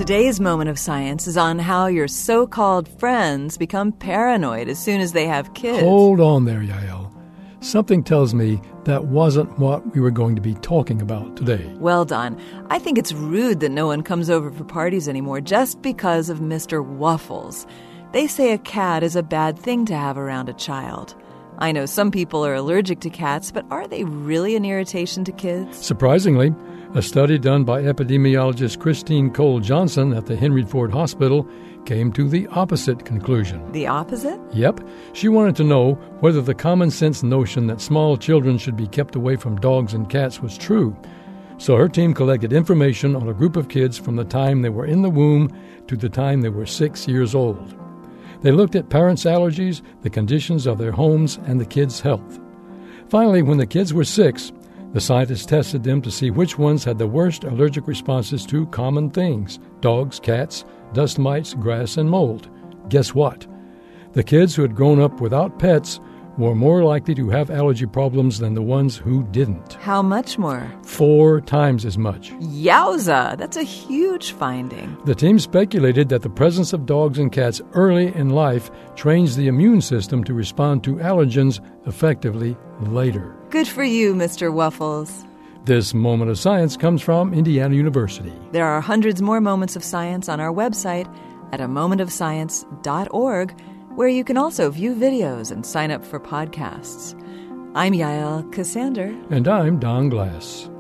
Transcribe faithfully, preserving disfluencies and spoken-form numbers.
Today's Moment of Science is on how your so-called friends become paranoid as soon as they have kids. Hold on there, Yael. Something tells me that wasn't what we were going to be talking about today. Well, Don, I think it's rude that no one comes over for parties anymore just because of Mister Wuffles. They say a cat is a bad thing to have around a child. I know some people are allergic to cats, but are they really an irritation to kids? Surprisingly, a study done by epidemiologist Christine Cole Johnson at the Henry Ford Hospital came to the opposite conclusion. The opposite? Yep. She wanted to know whether the common sense notion that small children should be kept away from dogs and cats was true. So her team collected information on a group of kids from the time they were in the womb to the time they were six years old. They looked at parents' allergies, the conditions of their homes, and the kids' health. Finally, when the kids were six, the scientists tested them to see which ones had the worst allergic responses to common things: dogs, cats, dust mites, grass, and mold. Guess what? The kids who had grown up without pets were more likely to have allergy problems than the ones who didn't. How much more? Four times as much. Yowza! That's a huge finding. The team speculated that the presence of dogs and cats early in life trains the immune system to respond to allergens effectively later. Good for you, Mister Wuffles. This Moment of Science comes from Indiana University. There are hundreds more moments of science on our website at a moment of science dot org, where you can also view videos and sign up for podcasts. I'm Yael Cassander. And I'm Don Glass.